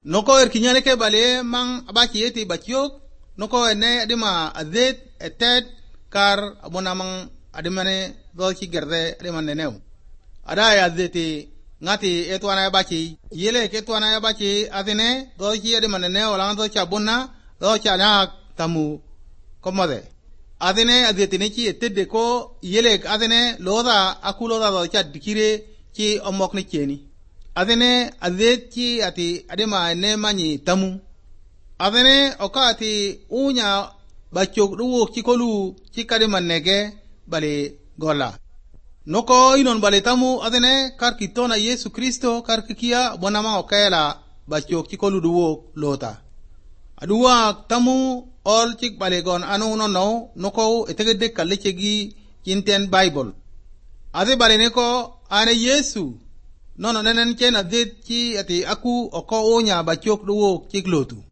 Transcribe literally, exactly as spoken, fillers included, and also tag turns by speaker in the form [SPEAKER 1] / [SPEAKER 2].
[SPEAKER 1] noko er kinyane ke bale mang abaki yeti bakyok noko ene adima azet etet kar abona mang adimane do ki gerde adimane new ada ya zeti ngati etwana abaki yele ke etwana abaki adine do ki adimane new la do cha bonna do cha na tamu komode adine azeti ne ki etede ko yele adine loda akulo da do cha dikire ki omok ne keni adene azeti ati adema ne manyi tamu adene okati unya bachok duwo kikolu kikade manege bale gola noko inon bale tamu adene kar kitona Yesu Kristo kar kikia bonama okela bachok kikolu duwo lota aduwa tamu all chik bale gon anu no no noko etegede kalechegi kinten Bible ade bale neko ane Yesu nono nenen ken adet ki ati aku oko onya bachok duwo kiklotu